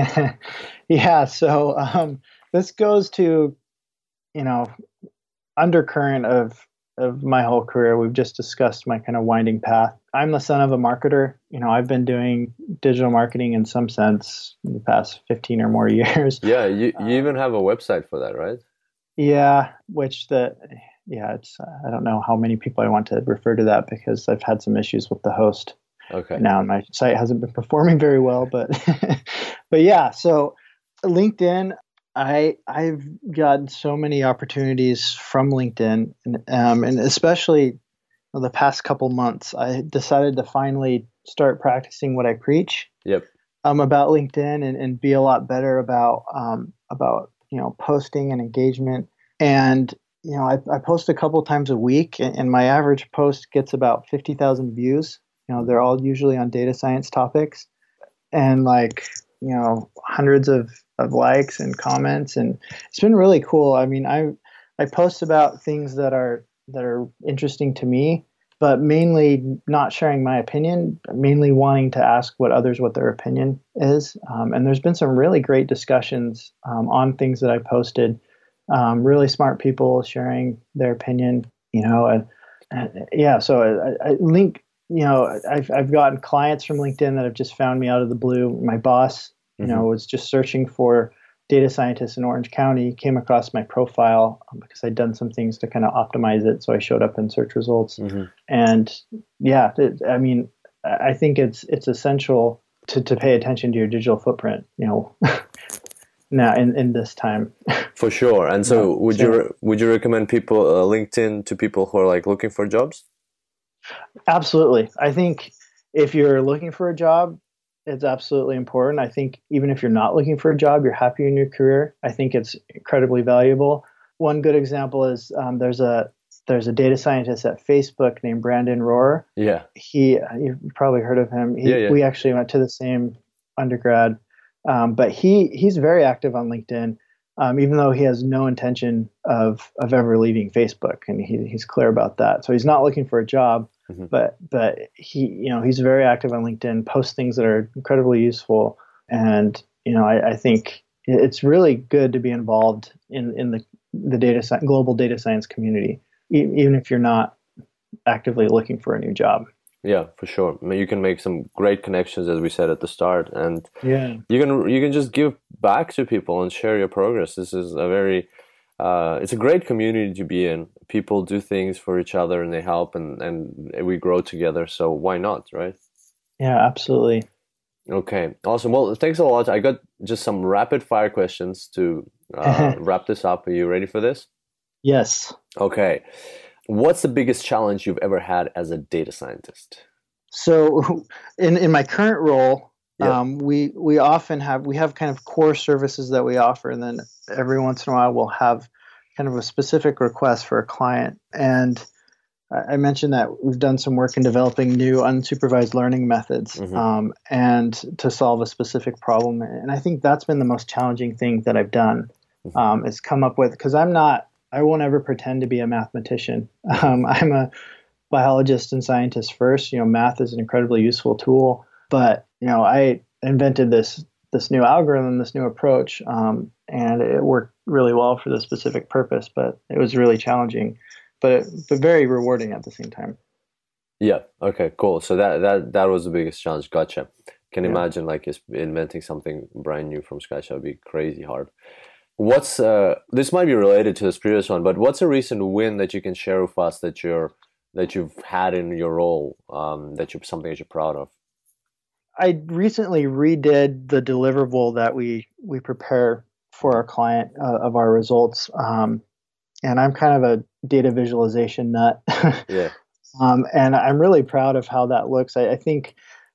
yeah. So um, this goes to, you know, undercurrent of of my whole career. We've just discussed my kind of winding path. I'm the son of a marketer. You know, I've been doing digital marketing in some sense in the past fifteen or more years. Yeah, you, you um, even have a website for that, right? Yeah, which the, yeah, it's, uh, I don't know how many people I want to refer to that because I've had some issues with the host. Okay. Now my site hasn't been performing very well, but, but yeah, so LinkedIn, I, I've gotten so many opportunities from LinkedIn, and, um, and especially the past couple months, I decided to finally start practicing what I preach. Yep. Um, about LinkedIn and, and be a lot better about um, about you know posting and engagement. And you know, I, I post a couple times a week, and, and my average post gets about fifty thousand views. You know, they're all usually on data science topics, and like you know, hundreds of of likes and comments, and it's been really cool. I mean, I I post about things that are that are interesting to me, but mainly not sharing my opinion, mainly wanting to ask what others what their opinion is. Um, and there's been some really great discussions um, on things that I posted. Um, really smart people sharing their opinion. You know, and, and yeah. So I, I link. You know, I've I've gotten clients from LinkedIn that have just found me out of the blue. My boss, you mm-hmm. know, was just searching for data scientists in Orange County, came across my profile because I'd done some things to kind of optimize it. So I showed up in search results. Mm-hmm. And yeah, it, I mean, I think it's it's essential to, to pay attention to your digital footprint, you know, now in, in this time. For sure. And so yeah, would so, you would you recommend people uh, LinkedIn to people who are like looking for jobs? Absolutely. I think if you're looking for a job, it's absolutely important. I think even if you're not looking for a job, you're happy in your career, I think it's incredibly valuable. One good example is um, there's a there's a data scientist at Facebook named Brandon Rohrer. Yeah. He, you've probably heard of him. He, yeah, yeah. We actually went to the same undergrad, um, but he he's very active on LinkedIn, um, even though he has no intention of of ever leaving Facebook, and he, he's clear about that. So he's not looking for a job. Mm-hmm. But but he you know he's very active on LinkedIn, posts things that are incredibly useful, and you know I, I think it's really good to be involved in, in the the data sci- global data science community, e- even if you're not actively looking for a new job. Yeah, for sure. I mean, you can make some great connections, as we said at the start, and yeah, you can you can just give back to people and share your progress. This is a very Uh, it's a great community to be in. People do things for each other and they help, and, and we grow together. So why not, right? Yeah, absolutely. Okay, awesome. Well, thanks a lot. I got just some rapid fire questions to uh, wrap this up. Are you ready for this? Yes. Okay. What's the biggest challenge you've ever had as a data scientist? So in, in my current role, Yep. Um, we we often have we have kind of core services that we offer, and then every once in a while we'll have kind of a specific request for a client. And I, I mentioned that we've done some work in developing new unsupervised learning methods, mm-hmm. um, and to solve a specific problem. And I think that's been the most challenging thing that I've done, mm-hmm. um, is come up with, because I'm not I won't ever pretend to be a mathematician. Um, I'm a biologist and scientist first. You know, math is an incredibly useful tool. But, you know, I invented this this new algorithm, this new approach, um, and it worked really well for this specific purpose. But it was really challenging, but but very rewarding at the same time. Yeah. Okay. Cool. So that that that was the biggest challenge. Gotcha. Can yeah. imagine like inventing something brand new from scratch. That would be crazy hard. what's uh, this might be related to this previous one, but what's a recent win that you can share with us that you're that you've had in your role, um, that you're something that you're proud of? I recently redid the deliverable that we we prepare for our client uh, of our results, um, and I'm kind of a data visualization nut. Yeah. Um, and I'm really proud of how that looks. I, I think,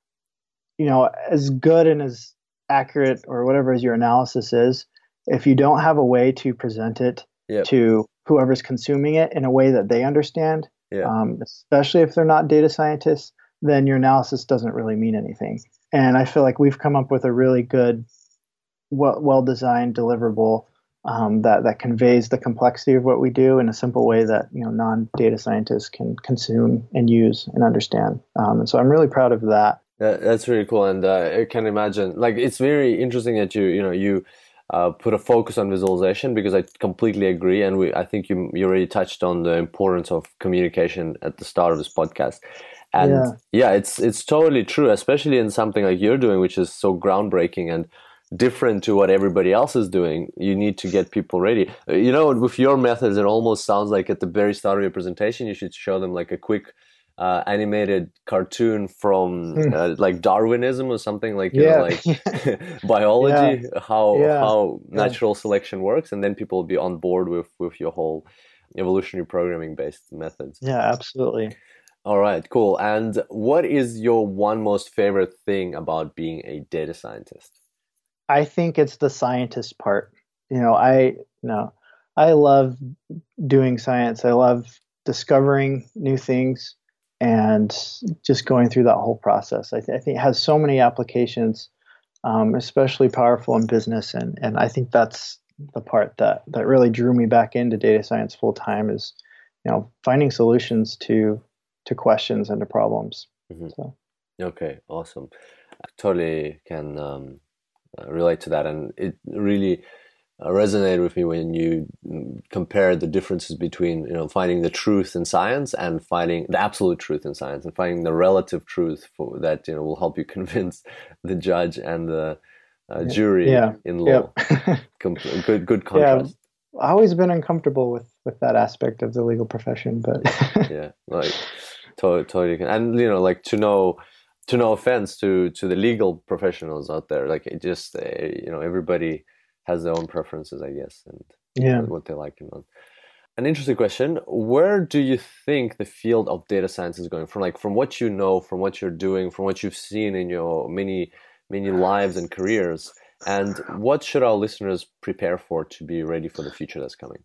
you know, as good and as accurate or whatever as your analysis is, if you don't have a way to present it Yep. to whoever's consuming it in a way that they understand, Yeah. um, especially if they're not data scientists, then your analysis doesn't really mean anything. And I feel like we've come up with a really good, well, well-designed deliverable um, that that conveys the complexity of what we do in a simple way that, you know, non-data scientists can consume and use and understand. Um, and so I'm really proud of that. That, that's really cool, and uh, I can imagine. Like, it's very interesting that you you know you uh, put a focus on visualization, because I completely agree, and we I think you you already touched on the importance of communication at the start of this podcast. And Yeah. yeah, it's it's totally true, especially in something like you're doing, which is so groundbreaking and different to what everybody else is doing. You need to get people ready. Uh, You know, with your methods, it almost sounds like at the very start of your presentation, you should show them like a quick uh, animated cartoon from Hmm. uh, like Darwinism or something, like, you Yeah. know, like biology, how Yeah. how Yeah. natural selection works, and then people will be on board with with your whole evolutionary programming based methods. Yeah, absolutely. All right, cool. And what is your one most favorite thing about being a data scientist? I think it's the scientist part. You know, I no, I love doing science. I love discovering new things and just going through that whole process. I, th- I think it has so many applications, um, especially powerful in business, and and I think that's the part that that really drew me back into data science full time is, you know, finding solutions to to questions and to problems. hmm So Okay, awesome. I totally can um, uh, relate to that, and it really uh, resonated with me when you mm, compared the differences between, you know, finding the truth in science and finding the absolute truth in science, and finding the relative truth for, that, you know, will help you convince the judge and the uh, jury yeah, in yep. law. Com- good, good Yeah, contrast. I've always been uncomfortable with with that aspect of the legal profession, but Yeah, like totally, totally. can- And you know, like to know, to no offense to to the legal professionals out there, like it just uh, you know, everybody has their own preferences, I guess, and yeah. what, what they like and not. An interesting question: where do you think the field of data science is going? From like from what you know, from what you're doing, from what you've seen in your many many lives and careers, and what should our listeners prepare for to be ready for the future that's coming?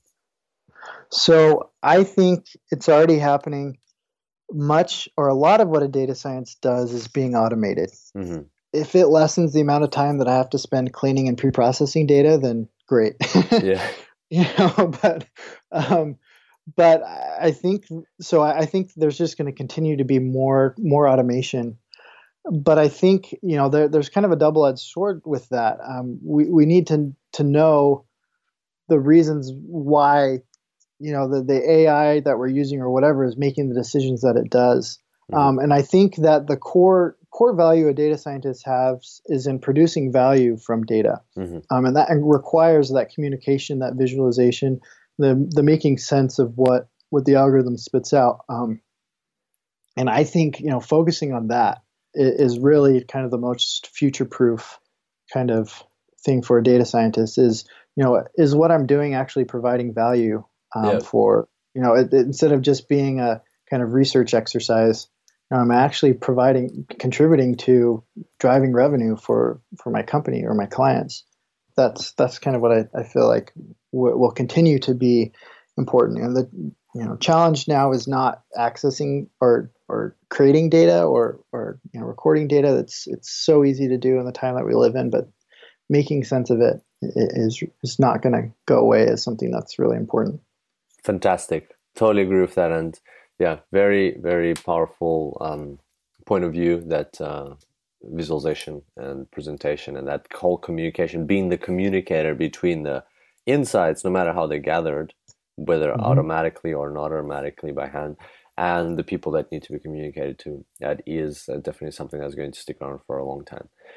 So I think it's already happening. Much or a lot of what a data science does is being automated. hmm If it lessens the amount of time that I have to spend cleaning and pre-processing data, then great. Yeah. You know, but um, but I think so. I I think there's just going to continue to be more more automation. But I think, you know, there, there's kind of a double-edged sword with that. Um, we we need to to know the reasons why, you know, the, the A I that we're using or whatever is making the decisions that it does. hmm Um, and I think that the core core value a data scientist has is in producing value from data, hmm um, and that requires that communication, that visualization, the the making sense of what what the algorithm spits out. Um, and I think, you know, focusing on that i- is really kind of the most future proof kind of thing for a data scientist. Is, you know, is what I'm doing actually providing value Yeah. um, for, you know, it, it- instead of just being a kind of research exercise, I'm actually providing, contributing to driving revenue for for my company or my clients. That's that's kind of what I, I feel like w- will continue to be important. And the, you know, challenge now is not accessing or or creating data or or you know, recording data. That's it's so easy to do in the time that we live in, but making sense of it i- is is not going to go away as something that's really important. Fantastic. Totally agree with that. And yeah, very, very powerful um, point of view, that uh, visualization and presentation and that whole communication, being the communicator between the insights, no matter how they're gathered, whether Mm-hmm. automatically or not automatically by hand, and the people that need to be communicated to. That is uh, definitely something that's going to stick around for a long time.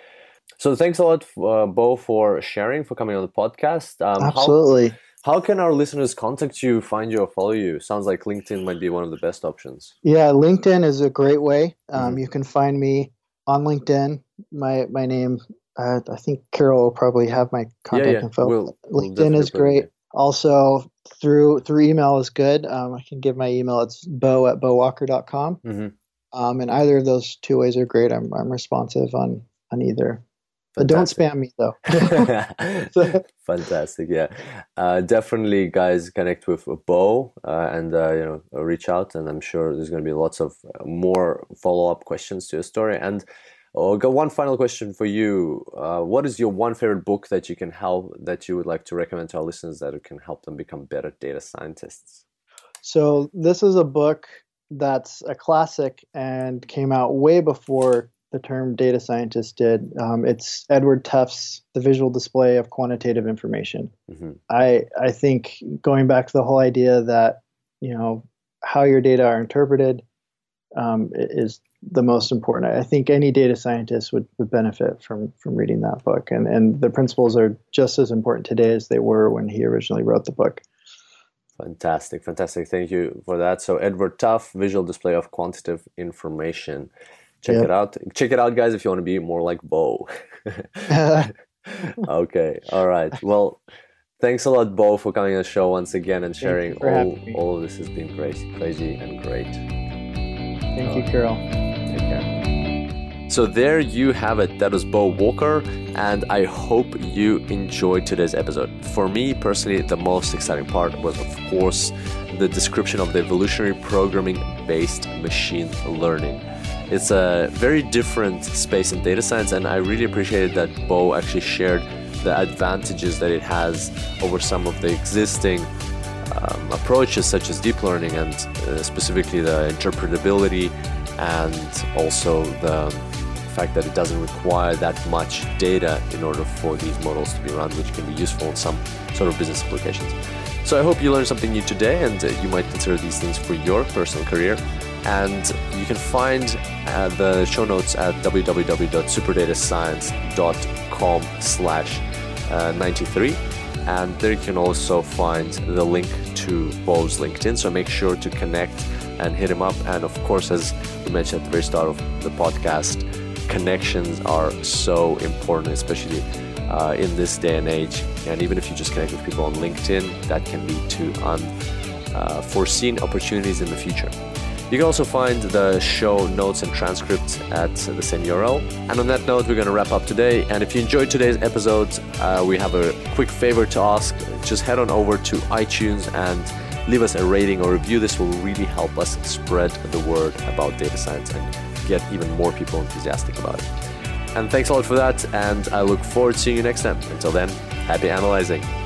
So thanks a lot, uh, Bo, for sharing, for coming on the podcast. Um, Absolutely. How, how can our listeners contact you, find you, or follow you? Sounds like LinkedIn might be one of the best options. Yeah, LinkedIn is a great way. Um, Mm-hmm. You can find me on LinkedIn. My my name, uh, I think Carol will probably have my contact Yeah, yeah. info. We'll, we'll LinkedIn definitely is put it in great. there. Also, through through email is good. Um, I can give my email. It's bo at bo walker dot com. Mm-hmm. Um, and either of those two ways are great. I'm I'm responsive on on either. But don't spam me though. Fantastic, yeah. Uh, definitely, guys, connect with Bo uh, and uh, you know reach out, and I'm sure there's going to be lots of more follow-up questions to your story. And I'll got one final question for you. Uh, what is your one favorite book that you can help that you would like to recommend to our listeners that it can help them become better data scientists? So this is a book that's a classic and came out way before the term data scientist did. Um, it's Edward Tufts' The Visual Display of Quantitative Information. Mm-hmm. I I think going back to the whole idea that, you know, how your data are interpreted um, is the most important. I think any data scientist would, would benefit from from reading that book. And, and the principles are just as important today as they were when he originally wrote the book. Fantastic, fantastic. Thank you for that. So Edward Tufts, Visual Display of Quantitative Information. Check Yep. it out. Check it out, guys, if you want to be more like Bo. Okay. All right. Well, thanks a lot, Bo, for coming on the show once again and sharing for all, having me. all of this. Has been crazy, crazy and great. Thank you, Carol. Take care. So there you have it. That was Bo Walker, and I hope you enjoyed today's episode. For me personally, the most exciting part was, of course, the description of the evolutionary programming-based machine learning. It's a very different space in data science, and I really appreciated that Bo actually shared the advantages that it has over some of the existing um, approaches such as deep learning, and uh, specifically the interpretability and also the fact that it doesn't require that much data in order for these models to be run, which can be useful in some sort of business applications. So I hope you learned something new today, and uh, you might consider these things for your personal career. And you can find uh, the show notes at w w w dot superdatascience dot com slash ninety-three. And there you can also find the link to Bo's LinkedIn. So make sure to connect and hit him up. And of course, as we mentioned at the very start of the podcast, connections are so important, especially uh, in this day and age. And even if you just connect with people on LinkedIn, that can lead to unforeseen uh, opportunities in the future. You can also find the show notes and transcripts at the same U R L. And on that note, we're going to wrap up today. And if you enjoyed today's episode, uh, we have a quick favor to ask. Just head on over to iTunes and leave us a rating or review. This will really help us spread the word about data science and get even more people enthusiastic about it. And thanks a lot for that. And I look forward to seeing you next time. Until then, happy analyzing.